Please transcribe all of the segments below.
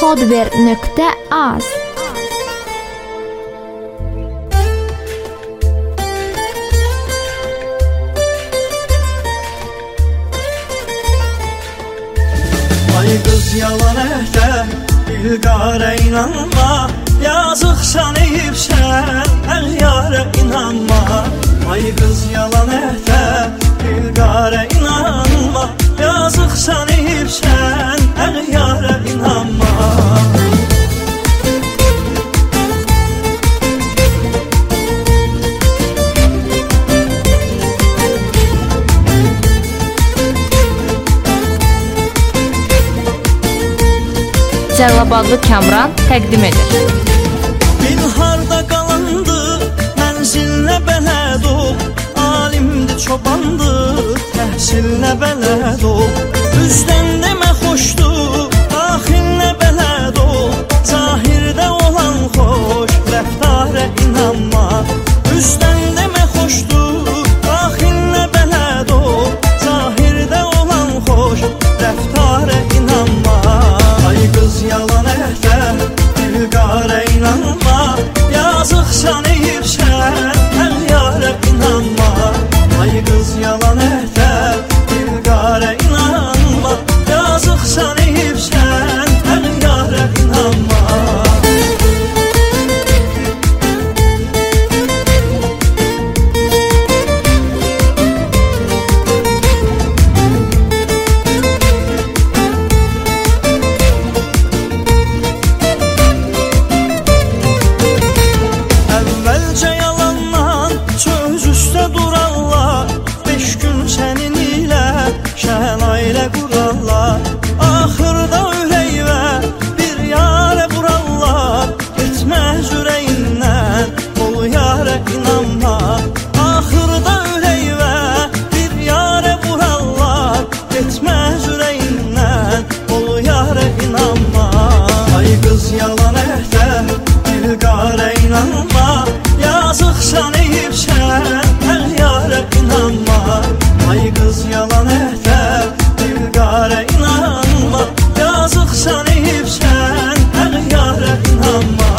podver.az. Ay qız yalan əhdə, ilqarə inanma, yazıq şan eyibsən, əğyarə inanma. Ay qız yalan əhdə, ilqarə inanma, yazıq şan eyibsən, əğyarə inanma. Cəlilabadlı Kamran təqdim edir. Bil harda qalandı, mənzilinə bələd ol, alimdir, çobandır, təhsilinə bələd ol. Üzdən demə xoşdur, daxilinə bələd ol, zahirdə olan xoş, rəftarə inanma. Üzdən demə xoşdur, daxilinə bələd ol, zahirdə olan xoş, rəftarə inanma. Ay qız yalan əhdə, ilqarə inanma, yazıq şan eyibsən, əğyarə inanma. Ay qız yalan əhdə, ilqarə inanma, yazıq şan eyibsən, əğyarə inanma. Axırda ürəyvə bir yarə vurarlar, getməz ürəyindən, ol yarə inanma. Axırda ürəyvə bir yarə vurarlar, getməz ürəyindən, ol yarə inanma. Ay qız yalan əhdə, ilqarə inanma, yazıq şan eyibsən, əğyarə inanma. Ay qız yalan əhdə, ilqarə inanma, yazıq şan eyibsən, əğyarə inanma.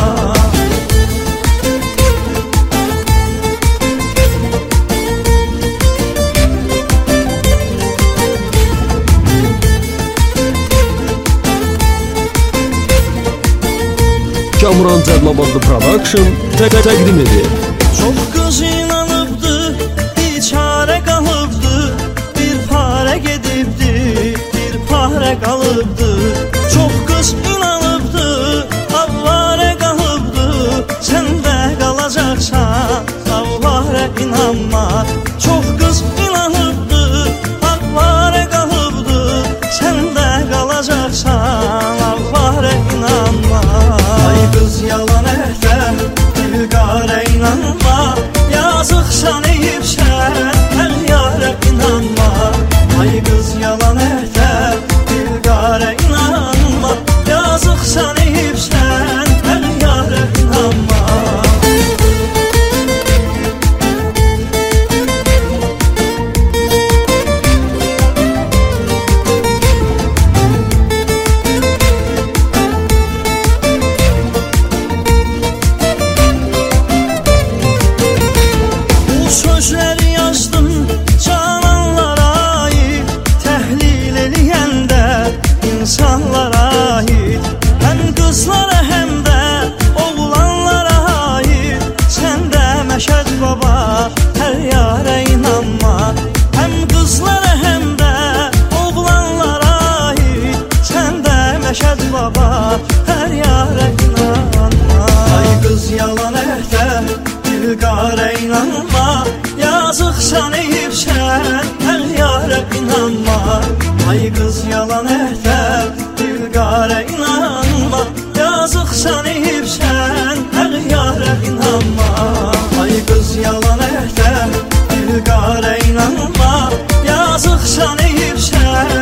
Kamran Cəlilabadlı Production təqdim edir. Çox qız inanıbdı, biçarə qalıbdı, bir parə gedibdi, bir parə qalıbdı. Çox qız inanıbdı, avvarə qalıbdı, sən də qalacaqsan, avvarə inanma. Çox qız inanıbdı, avvarə qalıbdı, sən də qalacaqsan, avvarə inanma. Ay qız yalan əhdə, ilqarə inanma, yazıq şan eyibsən, əğyarə inanma. Ay qız yalan əhdə, ilqarə inanma, yazıq şan eyibsən, əğyarə inanma. Bu sözləri yazdım cananlara ait, təhlil eləyəndə insanlara ait. Həm qızlara həm də oğlanlara ait, sən də Məşəd baba, hər yarə inanma. Həm qızlara həm də oğlanlara ait, sən də Məşəd baba, hər yarə inanma. Ay qız yalan əhdə, ilqarə inanma, yazıq şan eyibsən, əğyarə inanma. Ay qız yalan əhdə, ilqarə inanma, yazıq şan eyibsən, əğyarə inanma. Ay qız yalan əhdə, ilqarə inanma, yazıq şan eyibsən,